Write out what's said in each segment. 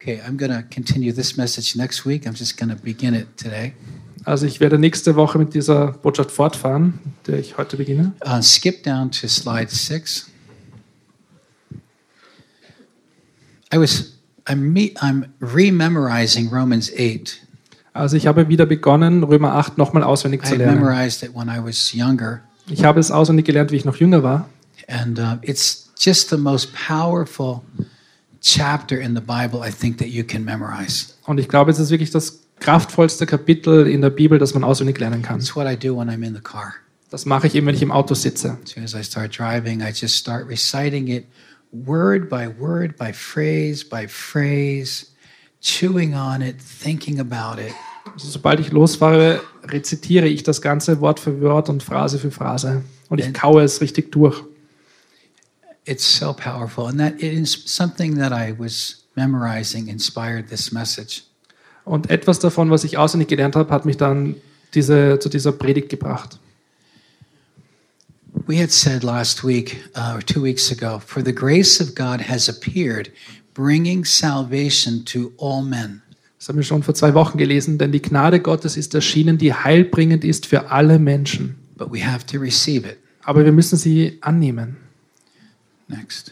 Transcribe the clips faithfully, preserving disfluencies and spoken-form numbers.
Okay, I'm going to continue this message next week. I'm just going to begin it today. Also ich werde nächste Woche mit dieser Botschaft fortfahren, der ich heute beginne. Uh, skip down to slide six. I was I'm me, I'm rememorizing Romans eight. Also ich habe wieder begonnen, Römer acht nochmal auswendig I zu had lernen. memorized it when I was younger, Ich habe es auswendig gelernt, wie ich noch jünger war. and uh, it's just the most powerful chapter in the Bible I think that you can memorize. Und ich glaube, es ist wirklich das kraftvollste Kapitel in der Bibel, das man auswendig lernen kann. It's what I do when I'm in the car. Das mache ich eben, wenn ich im Auto sitze. As soon as I start driving, I just start reciting it word by word, by phrase by phrase, chewing on it, thinking about it. Also sobald ich losfahre, rezitiere ich das Ganze Wort für Wort und Phrase für Phrase. Und ich kaue es richtig durch. It's so powerful. And that it is something that I was memorizing inspired this message. Und etwas davon, was ich auswendig gelernt habe, hat mich dann diese, zu dieser Predigt gebracht. We had said last week, uh, or two weeks ago, for the grace of God has appeared, bringing salvation to all men. Das haben wir schon vor zwei Wochen gelesen, denn die Gnade Gottes ist erschienen, die heilbringend ist für alle Menschen. But we have to receive it. Aber wir müssen sie annehmen. Next.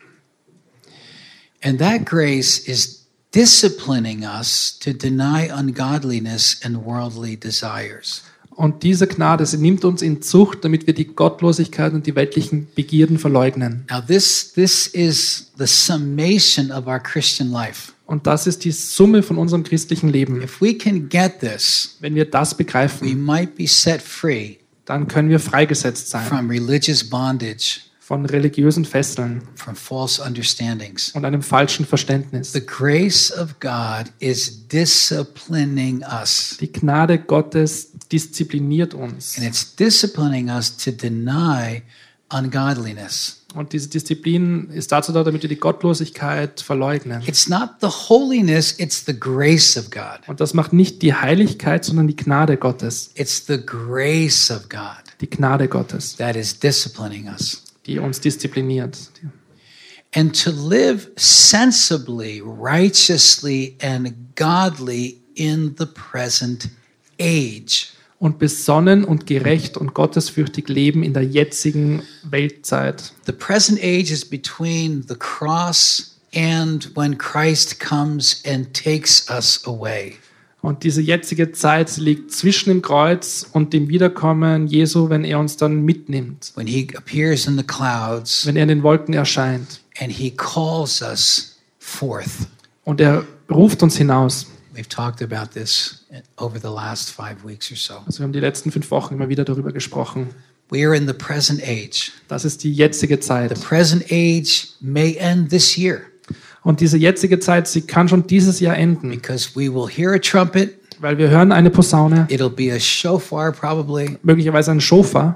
And that grace is disciplining us to deny ungodliness and worldly desires. Und diese Gnade, sie nimmt uns in Zucht, damit wir die Gottlosigkeit und die weltlichen Begierden verleugnen. Now this this is the summation of our Christian life. Und das ist die Summe von unserem christlichen Leben. If we can get this, Wenn wir das we begreifen, might be set free dann können wir freigesetzt sein from religious bondage, von religiösen Fesseln from false understandings. und einem falschen Verständnis. The grace of God is disciplining us. Die Gnade Gottes diszipliniert uns. And it's disciplining us to deny ungodliness. Und diese Disziplin ist dazu da, damit wir die Gottlosigkeit verleugnen. It's not the holiness, it's the grace of God. Und das macht nicht die Heiligkeit, sondern die Gnade Gottes. It's the grace of God Die Gnade Gottes, that is disciplining us. die uns diszipliniert. And to live sensibly, righteously, and godly in the present age. Und besonnen und gerecht und gottesfürchtig leben in der jetzigen Weltzeit. The present age is between the cross and when Christ comes and takes us away. Und diese jetzige Zeit liegt zwischen dem Kreuz und dem Wiederkommen Jesu, wenn er uns dann mitnimmt. When he appears in the clouds Wenn er in den Wolken erscheint. and he calls us forth. Und er ruft uns hinaus. We've talked about this over the last five weeks or so. Also wir haben die letzten fünf Wochen immer wieder darüber gesprochen. We are in the present age. Das ist die jetzige The Zeit. present age may end this year Und diese jetzige Zeit, sie kann schon dieses Jahr enden. because we will hear a trumpet. Weil wir hören eine Posaune, It'll be a shofar probably. möglicherweise ein Schofar.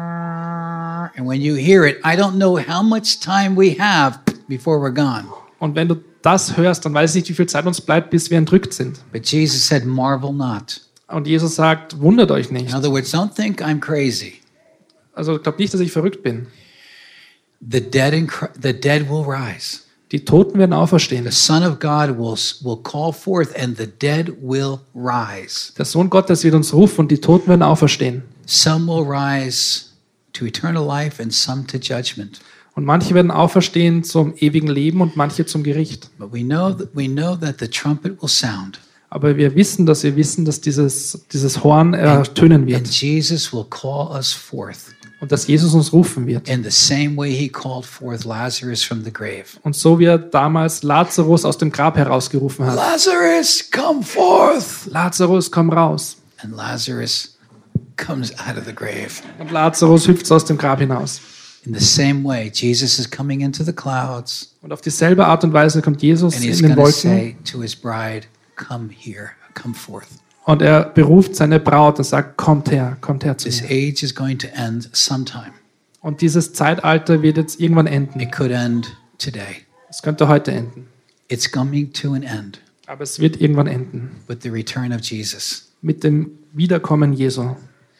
And when you hear it, I don't know how much time we have before we're gone. Und wenn du das hörst, dann weiß ich nicht, wie viel Zeit uns bleibt, bis wir entrückt sind. But Jesus said, marvel not. Und Jesus sagt, wundert euch nicht. In other words, don't think I'm crazy. Also glaubt nicht, dass ich verrückt bin. The dead in Chri- the dead will rise. Die Toten werden auferstehen. The Son of God will, will call forth and the dead will rise. Der Sohn Gottes wird uns rufen und die Toten werden auferstehen. Some will rise to eternal life and some to judgment. Und manche werden auferstehen zum ewigen Leben und manche zum Gericht. But we know that we know that the trumpet will sound. Aber wir wissen, dass wir wissen, dass dieses, dieses Horn ertönen And wird Jesus will call us forth und dass Jesus uns rufen wird. in the same way he called forth Lazarus from the grave. Und so wie er damals Lazarus aus dem Grab herausgerufen hat. Lazarus, come forth! Lazarus, komm raus. And Lazarus comes out of the grave. Und Lazarus hüpft aus dem Grab hinaus. In the same way, Jesus is coming into the clouds Und auf dieselbe Art und Weise kommt Jesus and he's in den going to Wolken say to his bride, come here, come forth. und er beruft seine Braut und sagt, kommt her, kommt her zu This mir. age is going to end sometime. Und dieses Zeitalter wird jetzt irgendwann enden. It could end today. Es könnte heute enden. It's coming to an end Aber es wird irgendwann enden. with the return of Jesus. Mit dem Wiederkommen Jesu.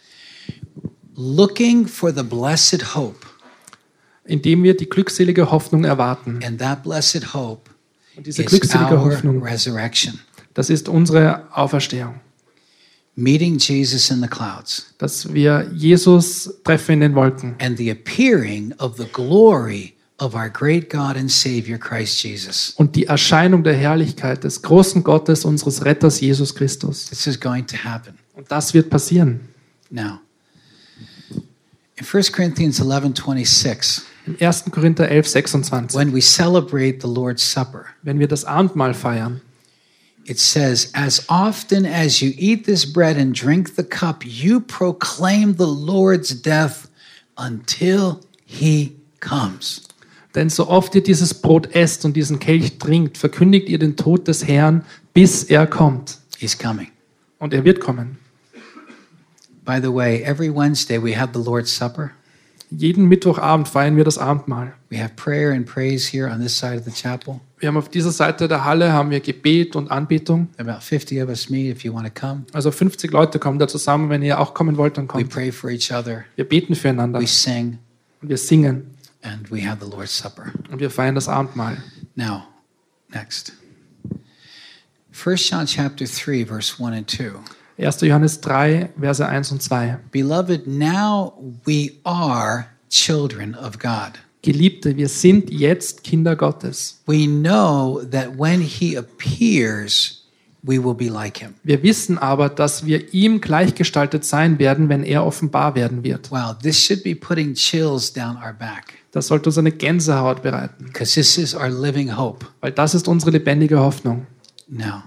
Looking for the blessed hope. Indem wir die glückselige Hoffnung erwarten. And that blessed hope Und diese is glückselige our Hoffnung, resurrection. das ist unsere Auferstehung. Meeting Jesus in the clouds Dass wir Jesus treffen in den Wolken and the appearing of the glory of our great God and Savior Christ Jesus. und die Erscheinung der Herrlichkeit des großen Gottes, unseres Retters Jesus Christus. This is going to happen. Und das wird passieren. Now, in First Corinthians eleven twenty-six, Im ersten Korinther elf sechsundzwanzig, when we celebrate the Lord's Supper, wenn wir das Abendmahl feiern, it says, "As often as you eat this bread and drink the cup, you proclaim the Lord's death until he comes." denn so oft ihr dieses Brot esst und diesen Kelch trinkt, verkündigt ihr den Tod des Herrn, bis er kommt. He's coming. Und er wird kommen. By the way, every Wednesday we have the Lord's Supper. Jeden Mittwochabend feiern wir das Abendmahl. We have prayer and praise here on this side of the chapel. Wir haben auf dieser Seite der Halle haben wir Gebet und Anbetung. About fifty of us meet if you want to come. Also fünfzig Leute kommen da zusammen. Wenn ihr auch kommen wollt, dann We kommt. pray for each other. Wir beten füreinander. We sing Und wir singen. and we have the Lord's Supper. Und wir feiern das Abendmahl. Now, next. First John chapter three, verse one and two. erster Johannes drei, Verse eins und zwei. Beloved, now we are children of God. Geliebte, wir sind jetzt Kinder Gottes. We know that when he appears, we will be like him. Wir wissen aber, dass wir ihm gleichgestaltet sein werden, wenn er offenbar werden wird. Wow, this should be putting chills down our back Das sollte uns eine Gänsehaut bereiten, because this is our living hope. weil das ist unsere lebendige Hoffnung. Now,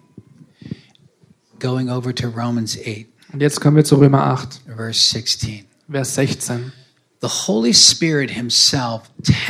going over to Romans eight, Und jetzt kommen wir zu Römer acht, verse sixteen. Vers sechzehn. The Holy Spirit himself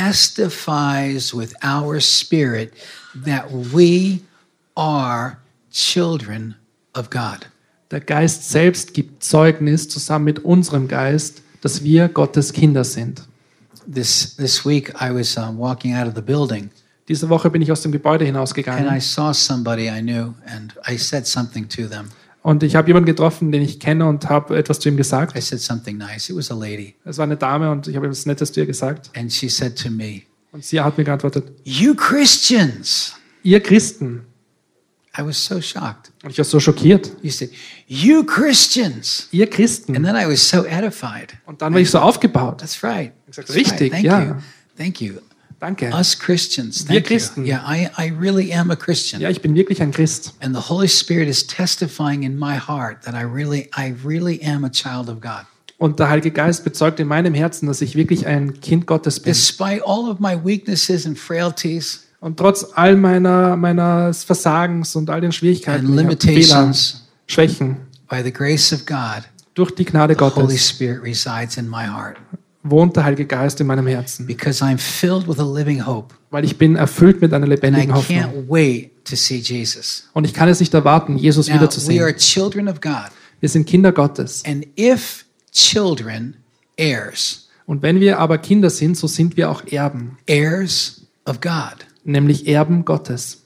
testifies with our spirit that we are children of God. Der Geist selbst gibt Zeugnis zusammen mit unserem Geist, dass wir Gottes Kinder sind. This this week I was um, walking out of the building Diese Woche bin ich aus dem Gebäude and I hinausgegangen saw somebody I knew and I said something to them. und ich habe jemanden getroffen, den ich kenne und habe etwas zu ihm I gesagt. said something nice. It was a lady. Es war eine Dame und ich habe etwas Nettes zu ihr gesagt. And she said to me, Und sie hat mir geantwortet, "You Christians." ihr Christen. I was so shocked. Und ich war so schockiert. You said, "You Christians." Ihr And Christen. then I was so edified. Und dann war ich so aufgebaut. That's right. gesagt, That's right. richtig, Thank ja. you. Thank you. Danke. Us Christians. Wir Thank you. Christen. Yeah, I, I really am a Christian. Ja, ich bin wirklich ein Christ. And the Holy Spirit is testifying in my heart that I really, I really am a child of God. Und der Heilige Geist bezeugt in meinem Herzen, dass ich wirklich ein Kind Gottes bin. Despite all of my weaknesses and frailties Und trotz all meiner, meines Versagens und all den Schwierigkeiten, and ich hab Fehler, limitations, Schwächen, by the grace of God, durch die Gnade the Holy Gottes Spirit resides in my heart wohnt der Heilige Geist in meinem Herzen. because I'm filled with a living hope. Weil ich bin erfüllt mit einer And I lebendigen Hoffnung. can't wait to see Jesus. Und ich kann es nicht erwarten, Jesus Now, we are wiederzusehen. children of God. Wir sind Kinder Gottes. And if children, heirs, Und wenn wir aber Kinder sind, so sind wir auch Erben, heirs of God. nämlich Erben Gottes.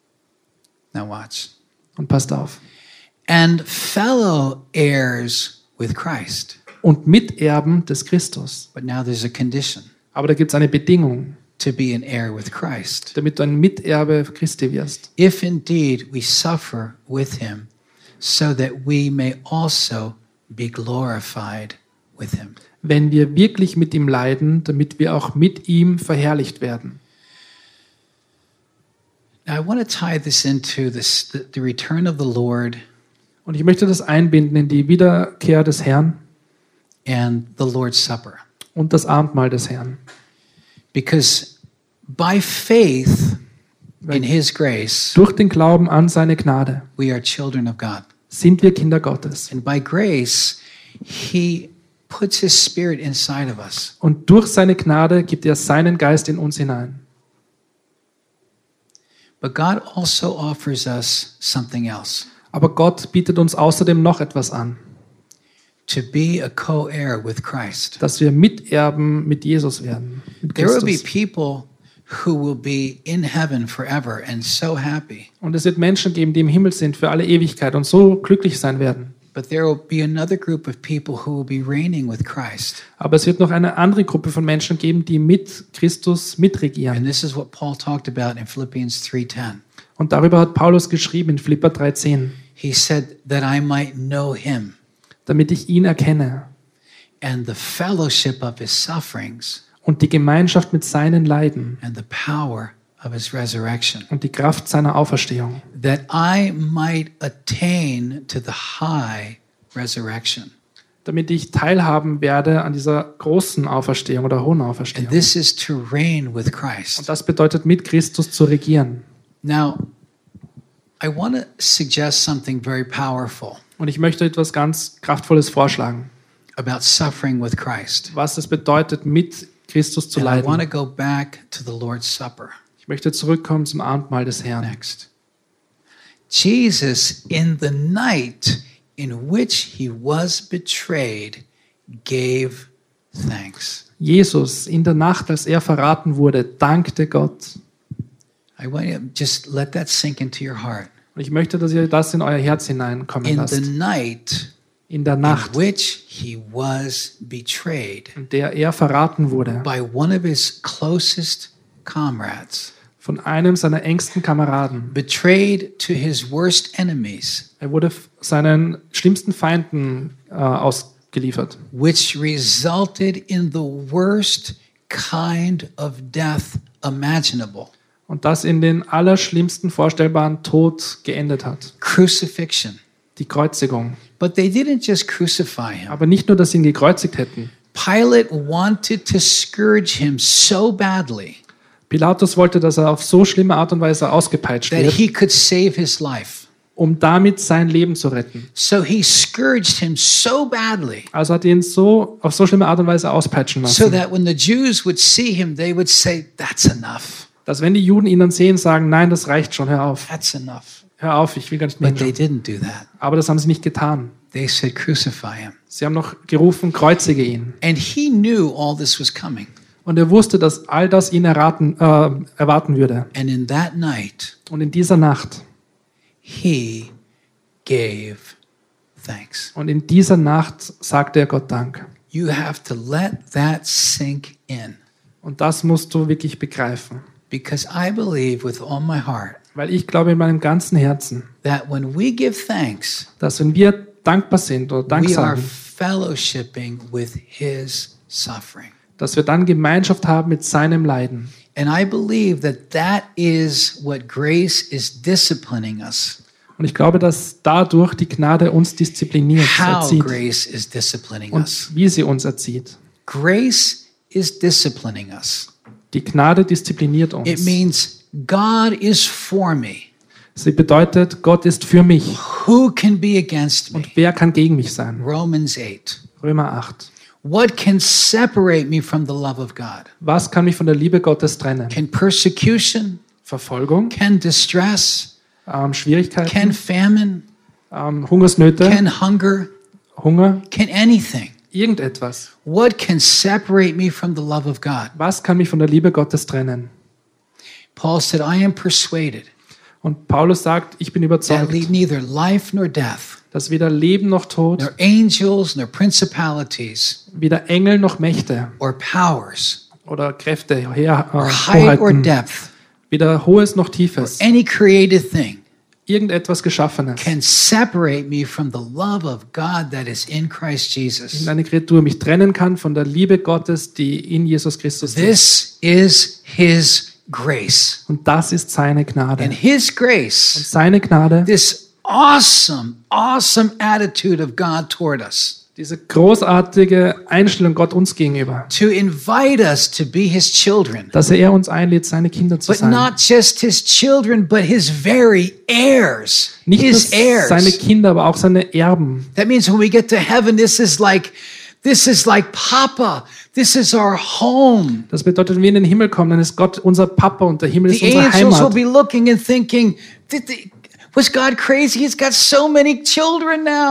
Now watch. Und passt auf. And fellow heirs with Christ. Und Miterben des Christus. But now there's a condition Aber da gibt es eine Bedingung, to be an heir with Christ. damit du ein Miterbe Christi wirst. If indeed we suffer with him, so that we may also be glorified with him. Wenn wir wirklich mit ihm leiden, damit wir auch mit ihm verherrlicht werden. Now I want to tie this into this, the, the return of the Lord Und ich möchte das einbinden in die Wiederkehr des Herrn and the Lord's Supper. und das Abendmahl des Herrn. Because by faith in his grace, Durch den Glauben an seine Gnade we are children of God. sind wir Kinder Gottes. And by grace, he puts his spirit inside of us. Und durch seine Gnade gibt er seinen Geist in uns hinein. But God also offers us something else. Aber Gott bietet uns außerdem noch etwas an, To be a co-heir with Christ. dass wir Miterben mit Jesus werden. Mit There will be Christus. people who will be in heaven forever and so happy. Und es wird Menschen geben, die im Himmel sind für alle Ewigkeit und so glücklich sein werden. But there will be another group of people who will be reigning with Christ. Aber es wird noch eine andere Gruppe von Menschen geben, die mit Christus mitregieren. And this is what Paul talked about in Philippians three ten. Und darüber hat Paulus geschrieben in Philipper drei zehn. He said that I might know him Damit ich ihn erkenne and the fellowship of his sufferings und die Gemeinschaft mit seinen Leiden and the power of his resurrection, und die Kraft seiner Auferstehung, that I might attain to the high resurrection. damit ich teilhaben werde an dieser großen Auferstehung oder hohen And Auferstehung. this is to reign with Und Christ. das bedeutet, mit Christus zu regieren. Now, I want to suggest something very powerful Und ich möchte etwas ganz Kraftvolles vorschlagen, about suffering with Christ. was es bedeutet, mit Christus zu And I want to leiden. go back to the Lord's Supper Ich möchte zurückkommen zum Abendmahl des Herrn. next. Jesus, in the night in which he was betrayed, gave thanks. Jesus, in der Nacht, als er verraten wurde, dankte Gott. I want you to just let that sink into your heart. Und ich möchte, dass ihr das in euer Herz hineinkommen In the lasst. night In der in Nacht, which he was betrayed in der er verraten wurde by one of his closest comrades, von einem seiner engsten Kameraden. betrayed to his worst enemies, Er wurde seinen schlimmsten Feinden äh, ausgeliefert. which resulted in the worst kind of death imaginable. Und das in den allerschlimmsten vorstellbaren Tod geendet hat. Crucifixion. Die Kreuzigung. But they didn't just crucify him. Aber nicht nur, dass sie ihn gekreuzigt hätten. Pilate wanted to scourge him so badly Pilatus wollte, dass er auf so schlimme Art und Weise ausgepeitscht that wird, he could save his life. um damit sein Leben zu retten. So he scourged him so badly Also hat er ihn so auf so schlimme Art und Weise auspeitschen so lassen, that when the Jews would see him, they would say, "That's enough. dass wenn die Juden ihn dann sehen, sagen, nein, das reicht schon, hör auf. That's enough." Hör auf, ich will gar nicht mehr But they hinschauen. didn't do that. Aber das haben sie nicht getan. They said, "Crucify him." Sie haben noch gerufen, kreuzige ihn. And he knew all this was coming. Und er wusste, dass all das ihn erraten, äh, erwarten würde. And in that night, Und in dieser Nacht, he gave thanks. und in dieser Nacht sagte er Gott Dank. You have to let that sink in, Und das musst du wirklich begreifen. because I believe with all my heart Weil ich glaube in meinem ganzen Herzen, that when we give thanks, dass wenn wir dankbar sind oder Dank we are sagen, fellowshipping with his suffering. dass wir dann Gemeinschaft haben mit seinem Leiden. And I believe that that is what grace is disciplining us. Und ich glaube, dass dadurch die Gnade uns diszipliniert, How erzieht grace is disciplining us. und wie sie uns erzieht. Grace is disciplining us. Die Gnade diszipliniert It uns. means God is for me. Sie bedeutet, Gott ist für mich. Who can be against me? Und wer kann gegen mich sein? Romans eight. Römer acht. What can separate me from the love of God? Was kann mich von der Liebe Gottes trennen? Can persecution, Verfolgung, can distress, ähm, Schwierigkeiten, can famine, ähm, Hungersnöte, can hunger, Hunger, can anything? irgendetwas. What can separate me from the love of God? Was kann mich von der Liebe Gottes trennen? Paul said, I am persuaded Und Paulus sagt, ich bin that überzeugt, neither life nor death, dass weder Leben noch Tod, nor angels nor principalities weder Engel noch Mächte or powers, oder Kräfte, Her or äh, height or Hoheiten, depth, weder Hohes noch Tiefes, any created thing irgendetwas Geschaffenes, can separate me from the love of God that is in Christ Jesus. eine Kreatur mich trennen kann von der Liebe Gottes, die in Jesus Christus ist. This is his grace. Und das ist seine Gnade. And his Und grace, seine Gnade, this awesome, awesome attitude of God toward us, diese großartige Einstellung Gott uns gegenüber, to invite us to be his children, dass er uns einlädt, seine Kinder zu but sein. not just his children, but his very heirs, Nicht his nur seine heirs. Kinder, aber auch seine Erben. That means when we get to heaven, this is like, this is like Papa. This is our home. Das bedeutet, wenn wir in den Himmel kommen, dann ist Gott unser Papa und der Himmel ist The unsere angels will Heimat. be looking and thinking, "Did the- was God crazy? He's got so many children now.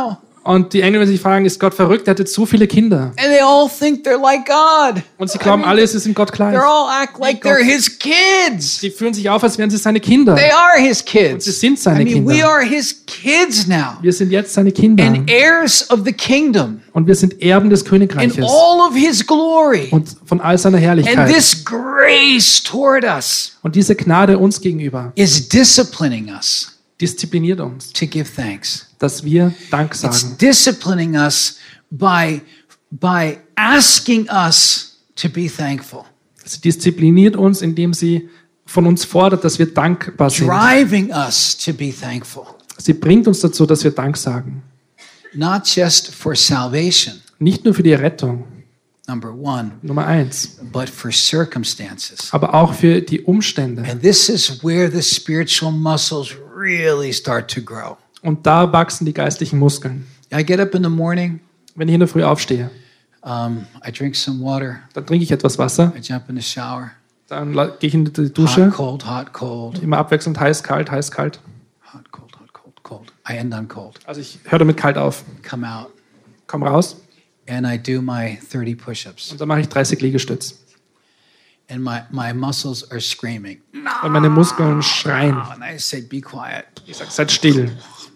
Und die Engel werden sich fragen, ist Gott verrückt? Er hat jetzt so viele Kinder. And they all think they're like God. Und sie glauben, alle sie sind Gott gleich. They're all act like they're his kids. Sie fühlen sich auf, als wären sie seine Kinder. They are his kids. Und sie sind seine I mean, Kinder. we are his kids now. Wir sind jetzt seine Kinder. And heirs of the kingdom. Und wir sind Erben des And Königreiches. all of his glory. Und von all seiner And Herrlichkeit. this grace toward us Und diese Gnade uns gegenüber is disciplining us diszipliniert uns, to give thanks. dass wir Dank It's sagen. disciplining us by, by asking us to be thankful. Sie diszipliniert uns, indem sie von uns fordert, dass wir dankbar sind. Driving us to be thankful. Sie bringt uns dazu, dass wir Dank sagen. Not just for salvation, Nicht nur für die Rettung, number one, Nummer eins, but for circumstances. aber auch für die Umstände. And this is where the spiritual muscles really start to grow. Und da wachsen die geistlichen Muskeln. I get up in the morning, Wenn ich in der Früh aufstehe, um, I drink some water, dann trinke ich etwas Wasser, I jump in the shower, dann la- gehe ich in die hot, Dusche, cold, hot, cold, immer abwechselnd heiß, kalt, heiß, kalt. hot, cold, hot, cold, cold. I end on cold. Also ich höre damit kalt auf, Come out, komm raus and I do my thirty push-ups. und dann mache ich dreißig Liegestütze. And my, my muscles are screaming. Und meine Muskeln schreien. And I say, be quiet. Ich sage, seid still.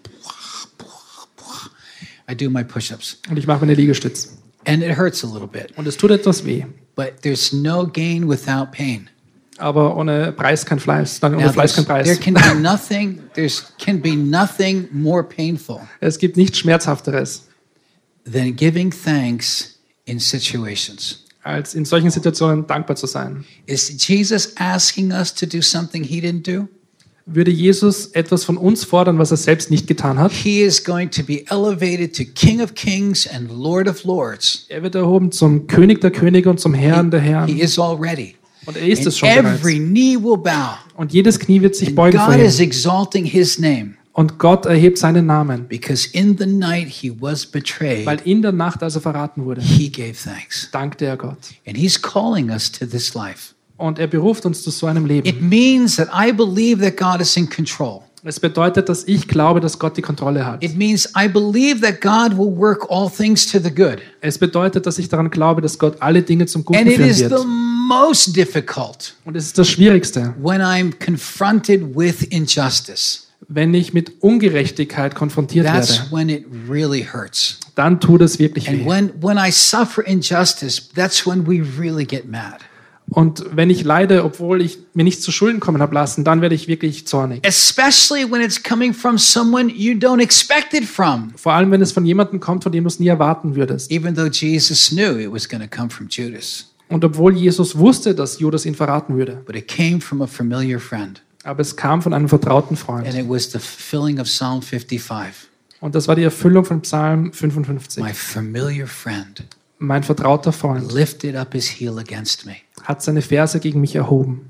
I do my push-ups. Und ich mache meine Liegestütze. And it hurts a little bit. Und es tut etwas weh. But there's no gain without pain. Aber ohne Preis kein Fleiß. Nein, ohne Now, Fleiß kein there's- Preis. there can be nothing, there's can be nothing more painful Es gibt nichts Schmerzhafteres, than giving thanks in situations. als in solchen Situationen dankbar zu sein. Is Jesus asking us to do something he didn't do? Würde Jesus etwas von uns fordern, was er selbst nicht getan hat? He is going to be elevated to King of Kings and Lord of Lords. Er wird erhoben zum König der Könige und zum Herrn der He Herren. is already. Und er ist And es schon bereits. every knee will bow. Und jedes Knie wird sich And beugen vor God is ihm. exalting his name Und Gott erhebt seinen Namen. because in the night he was Weil betrayed, in der Nacht, als er verraten wurde, he gave thanks. dankte er Gott. And he's calling us to this life. Und er beruft uns zu so einem It Leben. means that I believe that God is in control. Es bedeutet, dass ich glaube, dass Gott die Kontrolle hat. It means I believe that God will work all things to the good. Es bedeutet, dass ich daran glaube, dass Gott alle Dinge zum Guten And it führen is the wird. most difficult Und es ist das Schwierigste, when I'm confronted with injustice. wenn ich mit Ungerechtigkeit konfrontiert That's werde. when it really hurts. Dann tut es wirklich And weh. when, when I suffer injustice, that's when we really get mad. Und wenn ich leide, obwohl ich mir nichts zu Schulden kommen habe lassen, dann werde ich wirklich zornig. Especially when it's coming from someone you don't expect it from. Vor allem, wenn es von jemandem kommt, von dem du es nie erwarten würdest. Even though Jesus knew it was going to come from Judas. Und obwohl Jesus wusste, dass Judas ihn verraten würde. But it came from a familiar friend. Aber es kam von einem vertrauten And Freund. it was the fulfilling of Psalm fifty-five. Und das war die Erfüllung von Psalm fünfundfünfzig. My familiar friend Mein vertrauter Freund lifted up his heel against me. hat seine Ferse gegen mich erhoben.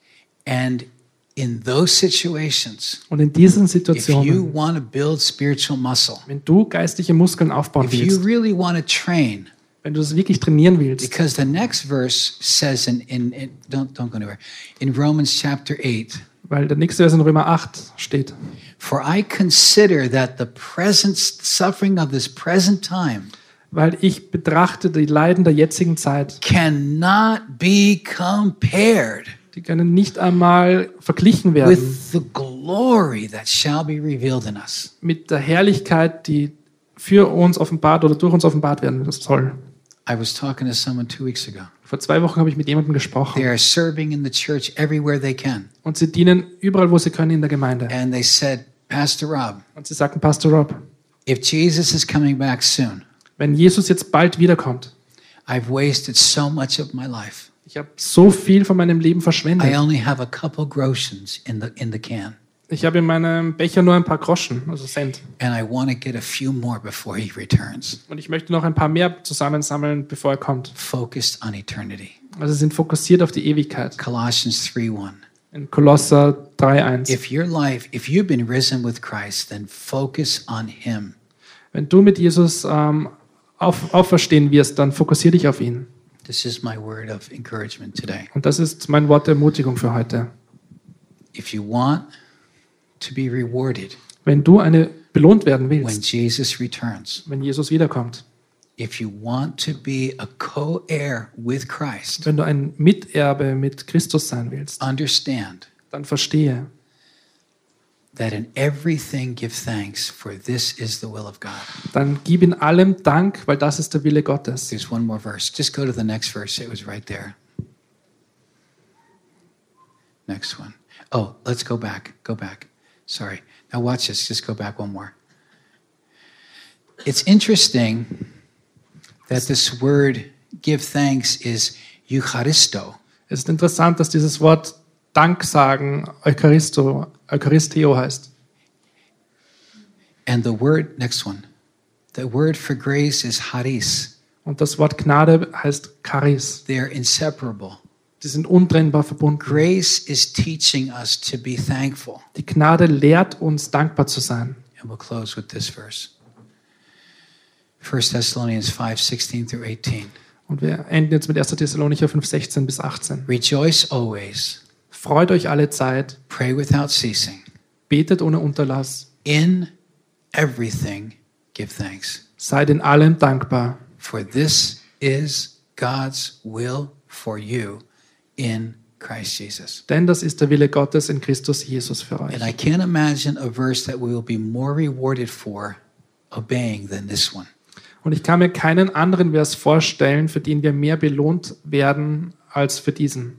And in those situations, Und in diesen if you Situationen, want to build spiritual muscle, wenn du geistliche Muskeln aufbauen if you willst, really want to train, wenn du es wirklich trainieren willst, because the next verse says in, in, in don't, don't go anywhere, in Romans chapter eight, weil der nächste Vers in Römer acht steht. for I consider that the present suffering of this present time Weil ich betrachte die Leiden der jetzigen Zeit, cannot be compared die können nicht einmal verglichen werden with the glory that shall be revealed in us. mit der Herrlichkeit, die für uns offenbart oder durch uns offenbart werden soll. I was talking to someone two weeks ago. Vor zwei Wochen habe ich mit jemandem gesprochen They are serving in the church everywhere they can. und sie dienen überall, wo sie können in der Gemeinde. And they said, Pastor Rob, Und sie sagten, Pastor Rob, if Jesus is coming back soon, wenn Jesus jetzt bald wiederkommt, I've wasted so much of my life. ich habe so viel von meinem Leben I verschwendet. only have a couple groschens in the in the can. Ich habe in meinem Becher nur ein paar Groschen, also Cent. And I want to get a few more before he returns. Und ich möchte noch ein paar mehr zusammensammeln, bevor er kommt. Focused on eternity. Also sie sind fokussiert auf die Ewigkeit. Colossians three one. In Kolosser drei eins. If your life, if you've been risen with Christ, then focus on him. Wenn du mit Jesus ähm, auf, auferstehen wirst, dann fokussier dich auf ihn. This is my word of encouragement today. Und das ist mein Wort der Ermutigung für heute. If you want, to be rewarded wenn du eine belohnt werden when willst, Jesus returns. wenn Jesus wiederkommt, If you want to be a co-heir with Christ, wenn du ein Miterbe mit Christus sein willst, understand dann verstehe, that in everything give thanks, for this is the will of God. dann gib in allem Dank, weil das ist der Wille Gottes. There's one more verse. Just go to the next verse. It was right there. Next one. Oh, let's go back. Go back. Sorry. Now watch this. Just go back one more. It's interesting that this word give thanks is Eucharisto. Es ist interessant, dass dieses Wort Dank sagen Eucharisto, Eucharisteo heißt. And the word, next one. The word for grace is charis. Und das Wort Gnade heißt Charis. They're inseparable. Die sind untrennbar verbunden. Grace is teaching us to be thankful. Die Gnade lehrt uns, dankbar zu sein. And we'll close with this verse. First Thessalonians five, sixteen through eighteen. Und wir enden jetzt mit erster Thessalonicher fünf, sechzehn bis achtzehn. Rejoice always. Freut euch alle Zeit, Pray without ceasing. betet ohne Unterlass, In everything give thanks. seid in allem dankbar. For this is God's will for you in Christ Jesus. Denn das ist der Wille Gottes in Christus Jesus für And euch. I can't imagine a verse that we will be more rewarded for obeying than this one. Und ich kann mir keinen anderen Vers vorstellen, für den wir mehr belohnt werden als für diesen.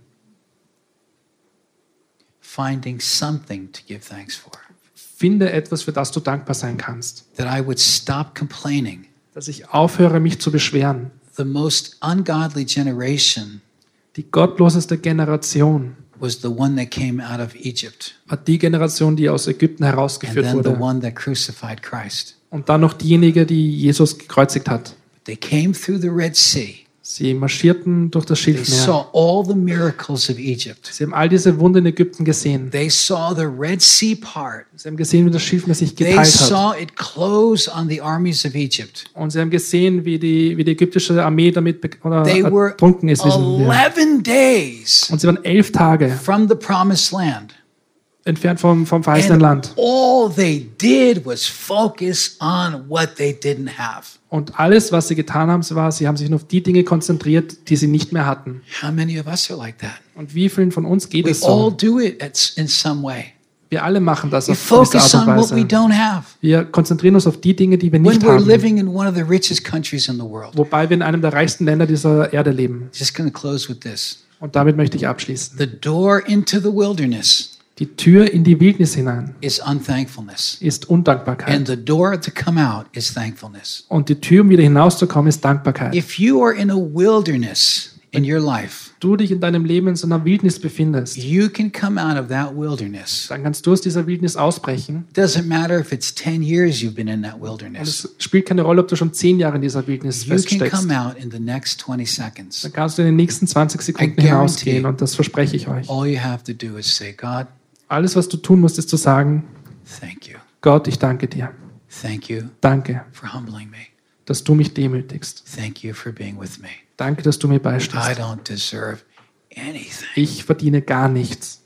Finding something to give thanks for. Finde etwas, für das du dankbar sein kannst. That I would stop complaining. Dass ich aufhöre, mich zu beschweren. The most ungodly generation Die gottloseste Generation was the one that came out of Egypt, war die Generation, die aus Ägypten and herausgeführt then the wurde. one that crucified Christ. Und dann noch diejenige, die Jesus gekreuzigt hat. They came through the Red Sea. Sie marschierten durch das They Schilfmeer. saw all the miracles of Egypt. Sie haben all diese Wunder in Ägypten gesehen. They saw the Red Sea part. Sie haben gesehen, wie das Schilfmeer sich They geteilt hat. saw it close on the armies of Egypt. Und sie haben gesehen, wie die, wie die ägyptische Armee damit be- oder They were ertrunken ist. Wissen wir. eleven days Und sie waren elf Tage from the promised land. entfernt vom, vom verheißenen And Land. all they did was focus on what they didn't have. Und alles, was sie getan haben, war, sie haben sich nur auf die Dinge konzentriert, die sie nicht mehr hatten. How many of us are like that? Und wie vielen von uns geht We es all so? do it at- in some way. Wir alle machen das We auf gewisse focus Art und on what we Weise. don't have. Wir konzentrieren uns auf die Dinge, die wir When nicht we're haben. living in one of the richest countries in the world. Wobei wir in einem der reichsten Länder dieser Erde leben. Just going to close with this. Und damit möchte ich abschließen. The door into the wilderness Die Tür in die Wildnis hinein is unthankfulness. ist Undankbarkeit. And the door to come out is thankfulness. Und die Tür, um wieder hinauszukommen, ist Dankbarkeit. If you are in a wilderness in your life, du dich in deinem Leben in so einer Wildnis befindest, you can come out of that wilderness. dann kannst du aus dieser Wildnis ausbrechen. Doesn't matter if it's ten years you've been in that Und wilderness. es spielt keine Rolle, ob du schon zehn Jahre in dieser Wildnis You can feststeckst. come out in the next twenty seconds. Dann kannst du in den nächsten zwanzig Sekunden I guarantee- hinausgehen und das verspreche ich euch. All you have to do is say, God, Alles, was du tun musst, ist zu sagen, thank you. Gott, ich danke dir. Thank you Danke, for humbling me. dass du mich demütigst. Thank you for being with me. Danke, dass du mir I beistehst. don't deserve anything. Ich verdiene gar nichts.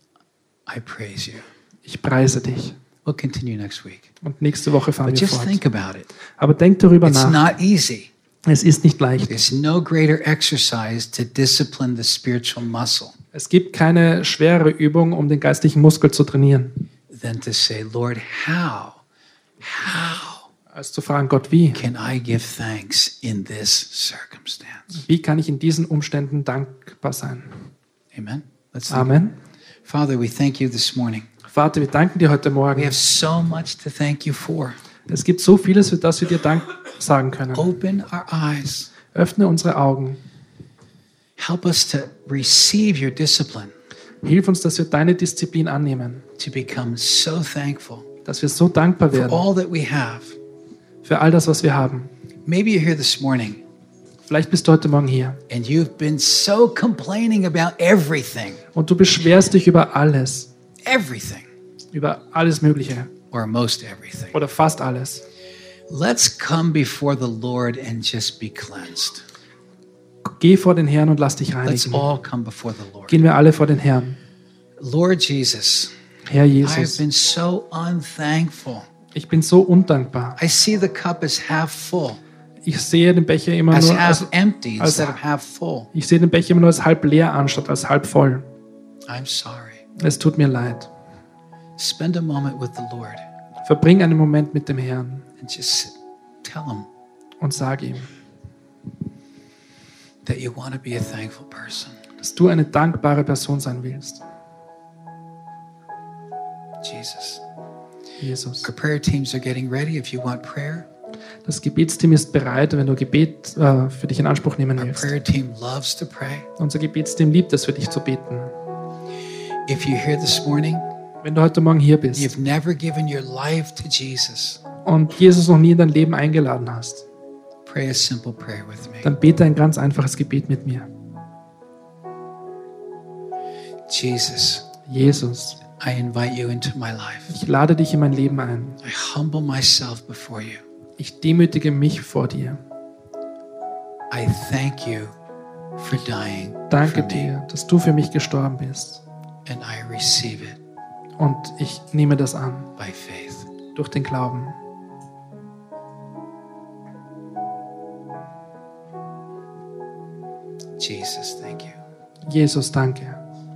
I praise you. Ich preise dich. We'll continue next week. Und nächste Woche fahren But wir just fort. think about it. Aber denk darüber It's nach. not easy. Es ist nicht leicht. There's no greater exercise to discipline the spiritual muscle Es gibt keine schwere Übung, um den geistlichen Muskel zu trainieren, than to say, Lord, how, how als zu fragen, Gott, wie? can I give thanks in this circumstance? Wie kann ich in diesen Umständen dankbar sein? Amen. Let's think. Amen. Father, we thank you this morning. Vater, wir danken dir heute We Morgen. have so much to thank you for. Es gibt so vieles, für das wir dir Dank sagen können. Open our eyes. Öffne unsere Augen. Help us to receive your discipline, Hilf uns, dass wir deine Disziplin annehmen, to become so thankful dass wir so dankbar for werden all that we have. für all das, was wir haben. Maybe you're here this morning Vielleicht bist du heute Morgen hier and you've been so complaining about everything, und du beschwerst dich über alles, everything, über alles Mögliche or most everything. oder fast alles. Let's come before the Lord and just be cleansed. Geh vor den Herrn und lass dich Let's reinigen. all come before the Lord. Gehen wir alle vor den Herrn. Lord Jesus, Herr I have Jesus, been so unthankful. ich bin so undankbar. I see the cup as half full, Ich sehe den Becher immer as nur half als, empty als- instead of half full. ich sehe den Becher immer nur als halb leer an, statt als halb voll. I'm sorry. Es tut mir leid. Spend a moment with the Lord Verbring einen Moment mit dem Herrn and just tell him und sag ihm, that you want to be a thankful person. dass du eine dankbare Person sein willst. Jesus. Jesus. Our prayer teams are getting ready. If you want prayer, Das Gebetsteam ist bereit, wenn du Gebet äh, für dich in Anspruch nehmen our willst. prayer team loves to pray. Unser Gebetsteam liebt es, für dich zu beten. If you're here this morning, Wenn du heute Morgen hier bist you've never given your life to Jesus, und Jesus noch nie in dein Leben eingeladen hast, pray a simple prayer with me. dann bete ein ganz einfaches Gebet mit mir. Jesus, Jesus, I invite you into my life. ich lade dich in mein Leben ein. I humble myself before you. Ich demütige mich vor dir. I thank you for dying Danke for me, dir, dass du für mich gestorben bist. and I receive it Und ich nehme das an by faith. durch den Glauben. Jesus, thank you. Jesus, danke.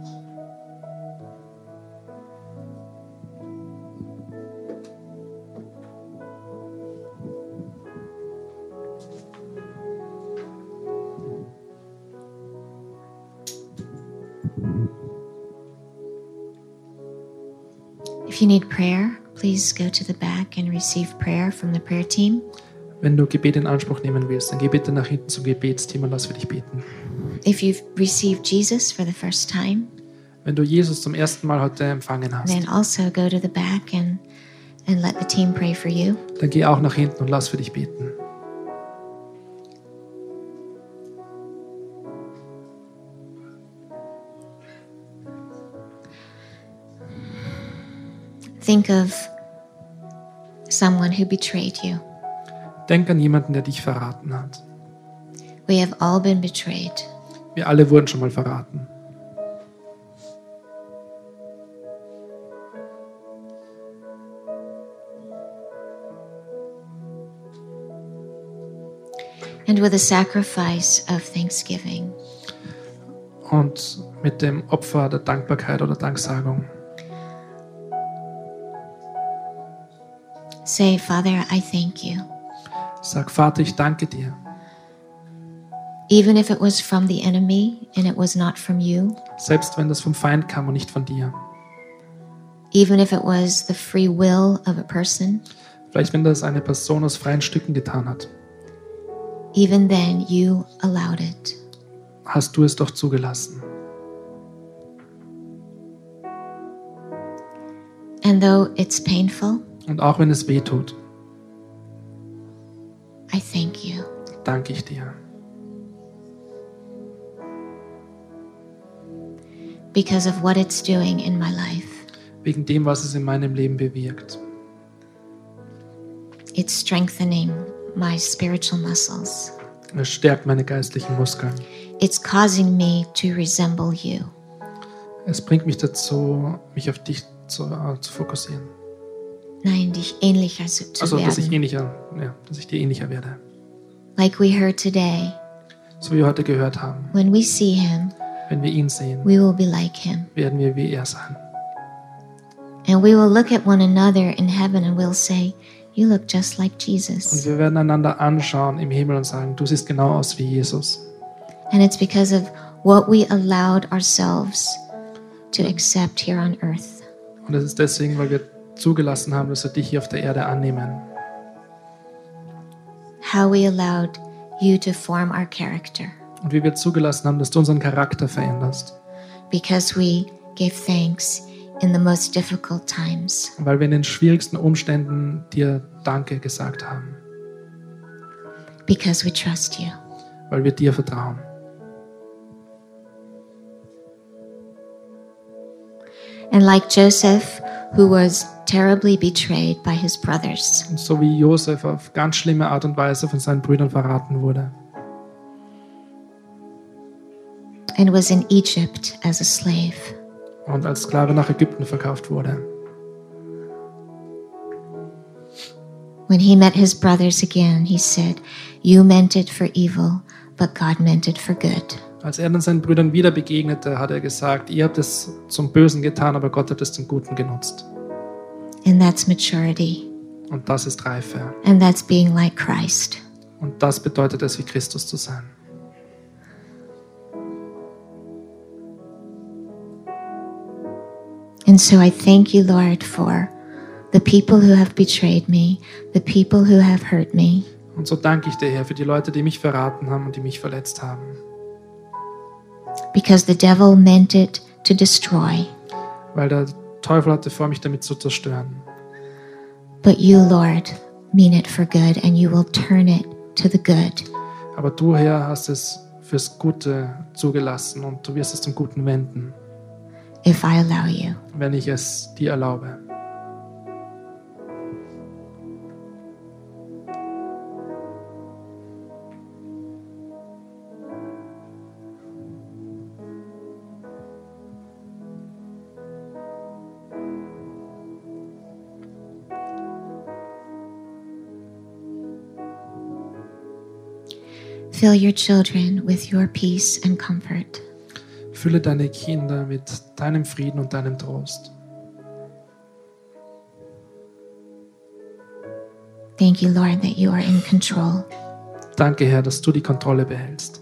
If you need prayer, please go to the back and receive prayer from the prayer team. Wenn du Gebet in Anspruch nehmen willst, dann geh bitte nach hinten zum Gebetsteam und lass für dich beten. If you've received Jesus for the first time, Wenn du Jesus zum ersten Mal heute empfangen hast, then also go to the back and, and let the team pray for you. dann geh auch nach hinten und lass für dich beten. Think of someone who betrayed you. Denk an jemanden, der dich verraten hat. We have all been betrayed. Wir alle wurden schon mal verraten. And with a sacrifice of thanksgiving, Und mit dem Opfer der Dankbarkeit oder Danksagung say, Father, I thank you. sag, Vater, ich danke dir. Even if it was from the enemy and it was not from you, Selbst wenn das vom Feind kam und nicht von dir. even if it was the free will of a person, Vielleicht wenn das eine Person aus freien Stücken getan hat. even then you allowed it. Hast du es doch zugelassen. And though it's painful, Und auch wenn es weh tut, I thank you. danke ich dir. Because of what it's doing in my life. Wegen dem, was es in meinem Leben bewirkt. It's strengthening my spiritual muscles. Es stärkt meine geistlichen Muskeln. It's causing me to resemble you. Es bringt mich dazu, mich auf dich zu, äh, zu fokussieren. Nein, dich ähnlicher zu zu Also, dass ich werden. ähnlicher, ja, dass ich dir ähnlicher werde. Like we heard today, So wie wir heute gehört haben. when we see him, Wenn wir ihn sehen, we will be like him. werden wir wie er sein. And we will look at one another in heaven and we'll say, you look just like Und Jesus. wir werden einander anschauen im Himmel und sagen, du siehst genau aus wie Jesus. And it's because of what we allowed ourselves to accept here on earth. Und es ist deswegen, weil wir zugelassen haben, dass wir dich hier auf der Erde annehmen. How we allowed you to form our character. Und wie wir zugelassen haben, dass du unseren Charakter veränderst. Because we gave thanks in the most difficult times. Weil wir in den schwierigsten Umständen dir Danke gesagt haben. Because we trust you. Weil wir dir vertrauen. And like Joseph, who was terribly betrayed by his brothers, Und so wie Josef auf ganz schlimme Art und Weise von seinen Brüdern verraten wurde. and was in Egypt as a slave. und als Sklave nach Ägypten verkauft wurde. When he met his brothers again, he said, "You meant it for evil, but God meant it for good." Als er dann seinen Brüdern wieder begegnete, hat er gesagt, ihr habt es zum Bösen getan, aber Gott hat es zum Guten genutzt. And that's maturity. Und das ist Reife. And that's being like Christ. Und das bedeutet es, wie Christus zu sein. And so I thank you, Lord, for the people who have betrayed me, the people who have hurt me. Und so danke ich dir, Herr, für die Leute, die mich verraten haben und die mich verletzt haben. Because the devil meant it to destroy. Weil der Teufel hatte vor, mich damit zu zerstören. But you, Lord, mean it for good, and you will turn it to the good. Aber du, Herr, hast es fürs Gute zugelassen und du wirst es zum Guten wenden, If I allow you. wenn ich es dir erlaube. Fill your children with your peace and comfort. Fülle deine Kinder mit deinem Frieden und deinem Trost. Thank you, Lord, that you are in control. Danke, Herr, dass du die Kontrolle behältst.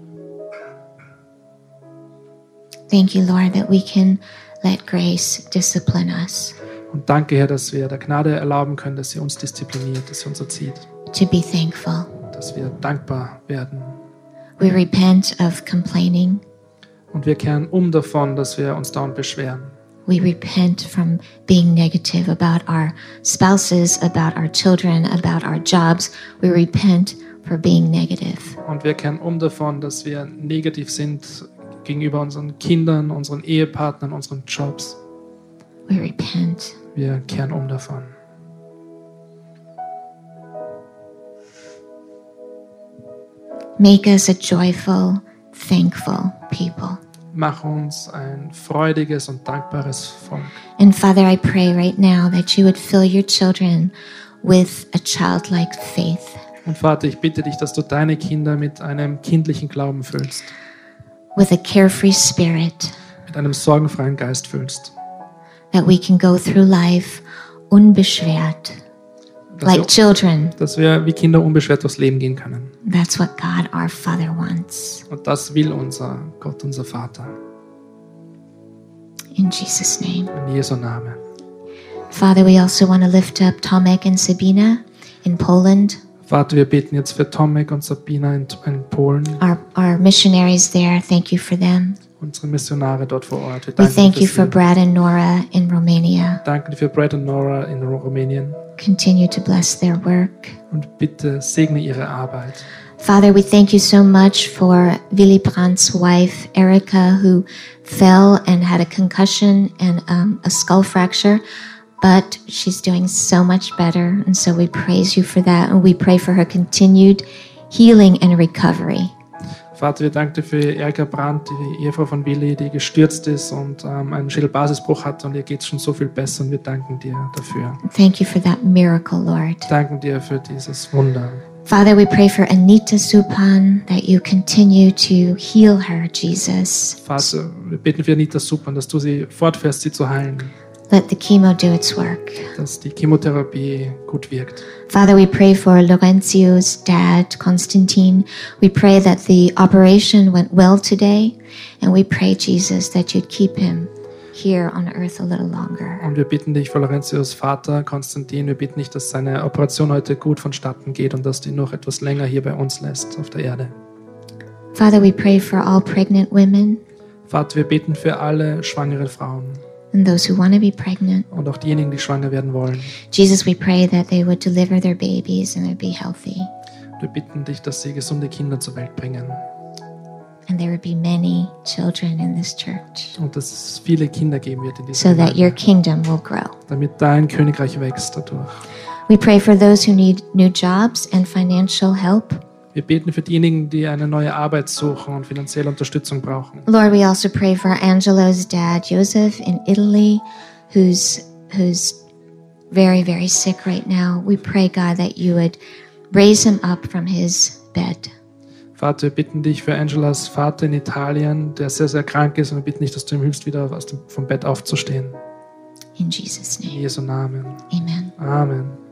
Thank you, Lord, that we can let grace discipline us Und danke, Herr, dass wir der Gnade erlauben können, dass sie uns diszipliniert, dass sie uns erzieht, to be thankful. dass wir dankbar werden. We repent of complaining. Und wir kehren um davon, dass wir uns dauernd beschweren. We repent from being negative about our spouses, about our children, about our jobs. We repent for being negative. Und wir kehren um davon, dass wir negativ sind gegenüber unseren Kindern, unseren Ehepartnern, unseren Jobs. We repent. Wir kehren um davon. Make us a joyful, thankful people. Mach uns ein freudiges und dankbares Volk. And Father, I pray right now that you would fill your children with a childlike faith, Und Vater, ich bitte dich, dass du deine Kinder mit einem kindlichen Glauben füllst, with a carefree spirit, mit einem sorgenfreien Geist füllst. that we can go through life unbeschwert, Dass, like wir, children. dass wir wie Kinder unbeschwert durchs Leben gehen können. That's what God, our Father, wants. Und das will unser Gott, unser Vater. In Jesus' name. In Jesu Name. Father, we also want to lift up Tomek and Sabina in Poland, Vater, wir beten jetzt für Tomek und Sabina in, in Polen, our, our missionaries there. Thank you for them. unsere Missionare dort vor Ort. Wir We danken thank dir you für for sie. Brad and Nora in Romania. Danke dir für Brad und Nora in Rumänien. Continue to bless their work. Und bitte segne ihre Arbeit. Father, we thank you so much for Willy Brandt's wife, Erica, who fell and had a concussion and um, a skull fracture, but she's doing so much better. And so we praise you for that. And we pray for her continued healing and recovery. Vater, wir danken dir für Erika Brandt, die Ehefrau von Willi, die gestürzt ist und ähm, einen Schädelbasisbruch hatte, und ihr geht es schon so viel besser, und wir danken dir dafür. Thank you for that miracle, Lord. Danken dir für dieses Wunder. Father, we pray for Anita Supan, that you continue to heal her, Jesus. Vater, wir beten für Anita Supan, dass du sie fortfährst, sie zu heilen, Let the chemo do its work. dass die Chemotherapie gut wirkt. Father, we pray for Lorenzio's dad, Konstantin. We pray that the operation went well today, and we pray, Jesus, that you'd keep him here on earth a little longer. Und wir bitten dich für Lorenzio's Vater, Konstantin, wir bitten dich, dass seine Operation heute gut vonstatten geht und dass du ihn noch etwas länger hier bei uns lässt, auf der Erde. Father, we pray for all pregnant women Vater, wir beten für alle schwangere Frauen and those who want to be pregnant. und auch diejenigen, die schwanger werden wollen. Jesus, we pray that they would deliver their babies and they'd be healthy, Wir bitten dich, dass sie gesunde Kinder zur Welt bringen and there would be many children in this church, und dass es viele Kinder geben wird in so diesem that your Land, kingdom will grow. damit dein Königreich wächst dadurch. We pray for those who need new jobs and financial help. Wir beten für diejenigen, die eine neue Arbeit suchen und finanzielle Unterstützung brauchen. Lord, we also pray for Angelo's dad, Joseph, in Italy, who's who's very, very sick right now. We pray, God, that you would raise him up from his bed. Vater, wir bitten dich für Angelas Vater in Italien, der sehr, sehr krank ist, und wir bitten dich, dass du ihm hilfst, wieder aus dem, vom Bett aufzustehen. In Jesus' In name. Jesu Namen. Amen. Amen.